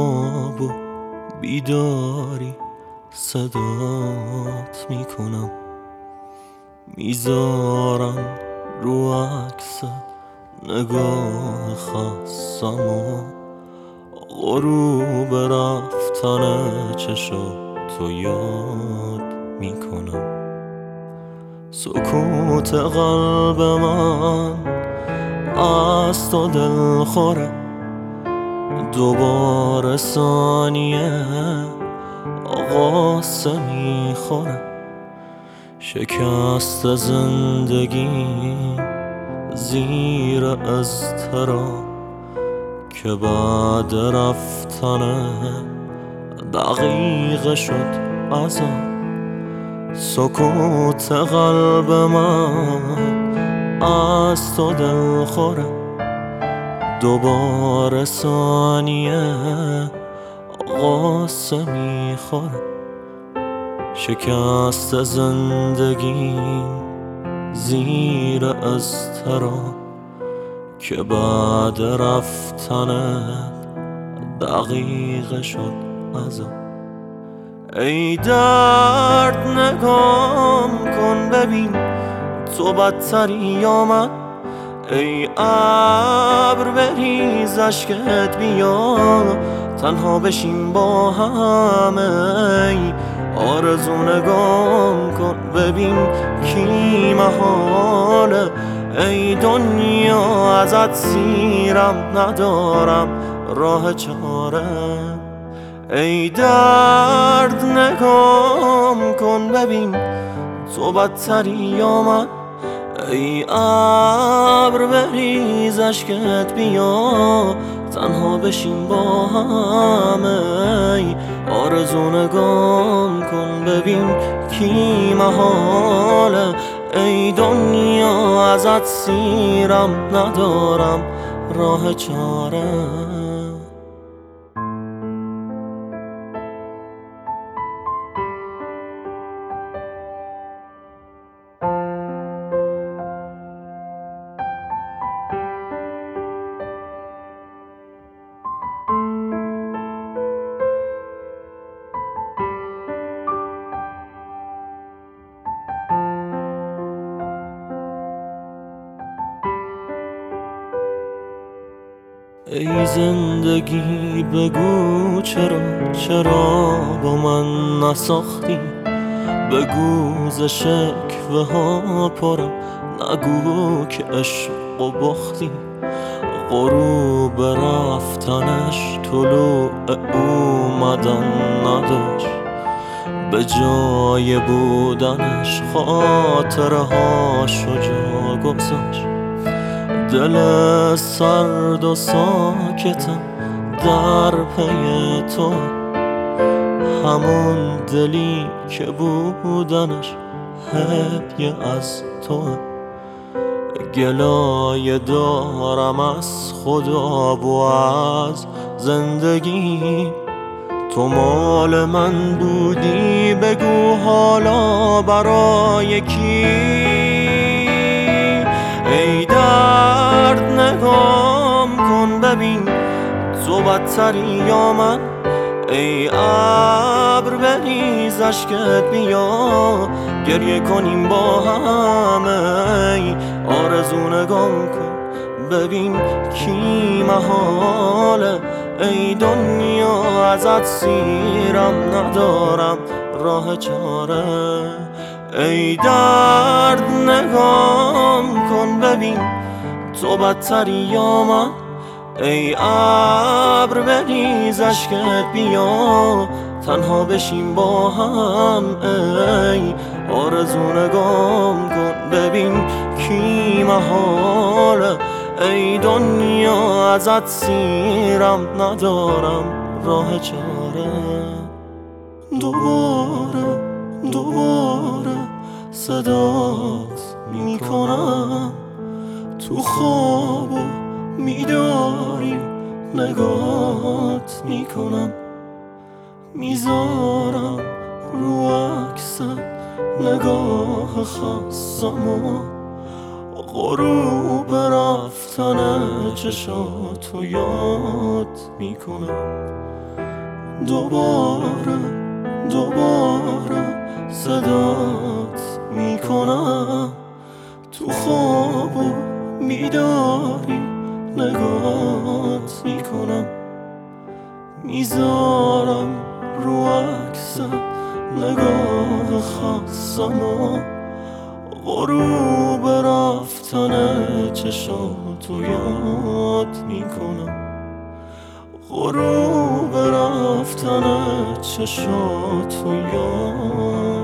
خواب و بیداری صدات میکنم، میذارم رو عکست نگاه خستم و غروب رفتن چشاتو یاد میکنم. سکوت قلب من از تو دلخوره، دوباره ثانیه قصه میخوره. شکست زندگی زیر اضطراب که بعد رفتن دقیقه شد عذاب. سکوت قلب من از تو دلخوره، دوباره ثانیه قصه میخوره. شکست زندگی زیر اضطراب که بعد رفتنت دقیقه شد عذاب. ای درد نگام کن ببین تو بدتری یا من، ای ابر بریز اشکت بیا تنها بشیم با هم. ای آرزو نگام کن ببین کی محاله، ای دنیا ازت سیرم ندارم راه چاره. ای درد نگام کن ببین تو بدتری یا من، ای ابر بریز اشکت بیا تنها بشیم با هم. ای آرزو نگام کن ببین کی محاله، ای دنیا ازت سیرم ندارم راه چاره. ای زندگی بگو چرا با من نساختی، بگو ز شکوه ها پرم، نگو که عشق و باختی. غروب رفتنش طلوع اومدن نداشت، به جای بودنش خاطره هاشو جا گذاشت. دل سرد و ساکتم در پی تو، همون دلی که بودنش هدیه از تو. گلایه دارم از خدا و از زندگی، تو مال من بودی بگو حالا برای کی. ای درد نگام کن ببین تو بدتری یا من، ای ابر بریز اشکت بیا گریه کنیم با هم. ای آرزو نگام کن ببین کی محاله، ای دنیا ازت سیرم ندارم راه چاره. ای درد نگام کن ببین تو بدتری یا من، ای ابر بریز اشکت بیا تنها بشیم با هم. ای آرزو نگام کن ببین کی محاله، ای دنیا ازت سیرم ندارم راه چاره. دوباره صدات میکنم تو خواب و میداری نگاهات میکنم، میذارم رو عکست نگاه خستم و غروب رفتن چشاتو یاد میکنم. دوباره صدات میکنم، تو خواب و بیداری نگات میکنم، میذارم رو عکست نگاه خاصم و غروب رفتن چشاتو یاد میکنم، غروب رفتن چشاتو یاد